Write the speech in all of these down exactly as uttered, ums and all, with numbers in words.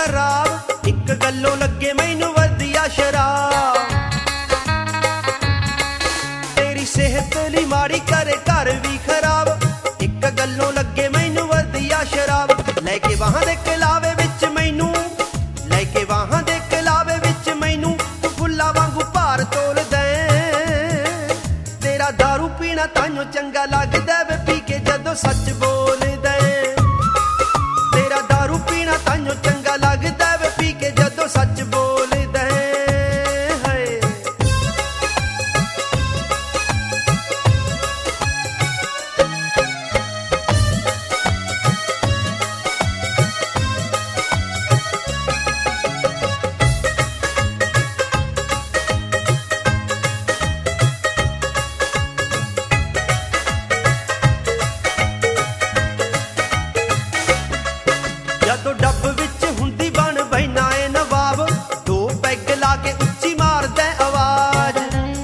खराब एक गल्लों लगे मैनू वधिया शराब। तेरी सेहत ली माड़ी करे घर भी खराब एक गल्लों लगे मैनू वधिया शराब। लैके वहां दे कलावे विच मैनू लैके वहां दे कलावे विच मैनू तू फुल्ला वांगू भार तोल दे। तेरा दारू पीना ताइयों चंगा लगदा वे पी के जदों सच बोल दे। तेरा दारू पीना ताइयों चंगा लगदा वे पी के जदों सच बोल दे। जदों डब विच हुंदी बन बैना ए नवाब दो पैग ला के उच्ची मारदा आवाज।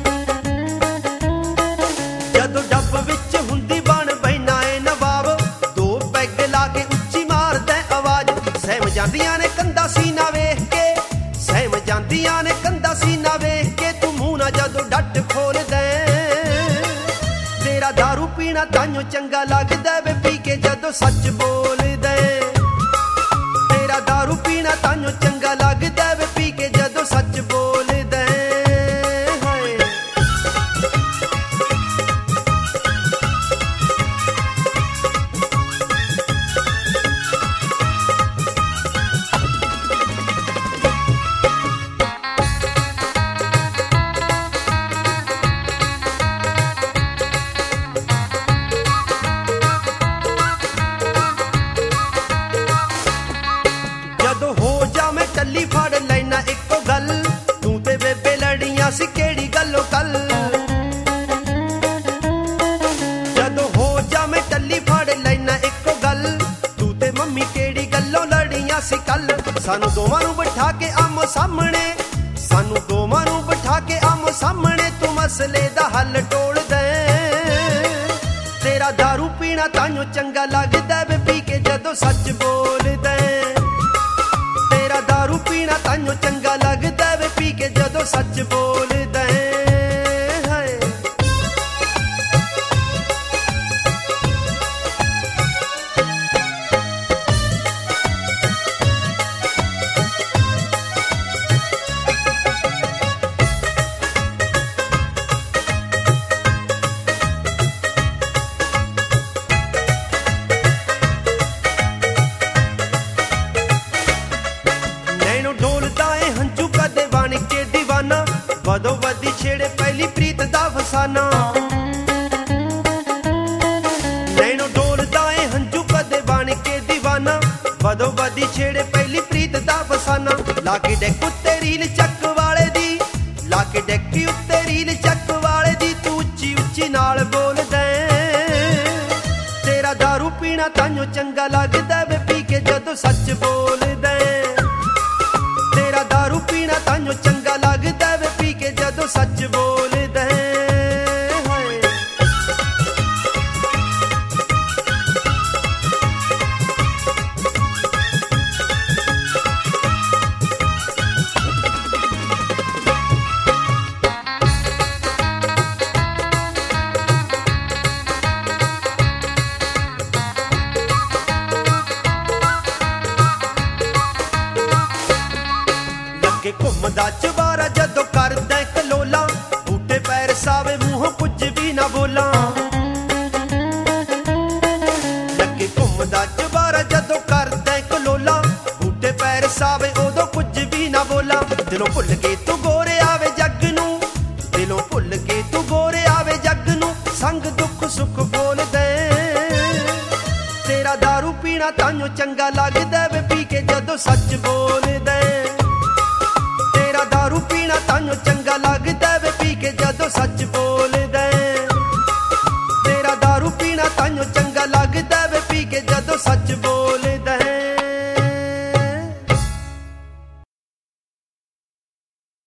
जदों डब विच हुंदी बन बैना ए नवाब दो पैग ला के उच्ची मारदा आवाज। सहम जांदियां ने कंधा सीना वेख के सहम जांदियां ने कंधा सीना वेख के तू मूंह ना जदों डट खोल दे। तेरा दारू पीना ताइयों चंगा लगदा वे पी के जदों सच बोल दे। तेरा दारू पीना ताइयों चंगा लगदा वे पी के जदों सच बोल दे। जदों हो जा मैं टल्ली फड़ लैना इको गल तू ते बेबे लड़ियां सी केड़ी गल्लों कल। जदों हो जा मैं टल्ली फड़ लैना इको गल तू ते मम्मी केड़ी गल्लों लड़ियां सी कल। सानू दोवां नू बिठा के आमो सामने सानू दोवां नू बिठा के आमो सामने तू मसले दा हल टोल दे। तेरा दारू पीना ताइयों चंगा लगदा वे पी के जदों सच बोल दे। तेरा दारू पीना ताइयों चंगा लगदा वे पी के जदों सच बोल दे। नैनो डोलदा ए हंझू कदे वाणी के दीवाना वदो वदी छेड़े पहली प्रीत दा फसाना। नैनो डोलदा ए हंझू कदे वाणी के दीवाना वदो वदी छेड़े पहली प्रीत दा फसाना। लाके डेक उत्ते रील चक वाले दी लाके डेकी उत्ते रील चक वाले दी तू उच्ची उच्ची नाल बोल दे। तेरा दारू पीना ताइयों चंगा लगदा वे पी के जदों सच बोल दे। तेरा दारू पीना ताइयों चंगा लगदा वे पी के जदों सच बोल दे। लगे घुमदा चबारा जदों करदा कलोला बूटे पैर सावे मूंहों कुछ भी ना बोला। लगे घुमदा चबारा जदों करदा कलोला बूटे पैर सावे उदों कुछ भी ना बोला। दिलों भुल के तू गोरे आवे जग नू दिलों भुल के तू गोरे आवे जग नू संग दुख सुख बोल दे। तेरा दारू पीना ताइयों चंगा लगदा वे पी के जदों सच बोल दे। तेरा दारू पीना ताइयों चंगा लगदा वे पी के जदों सच बोल दे। तेरा दारू पीना ताइयों चंगा लगदा वे पी के जदों सच बोल दे।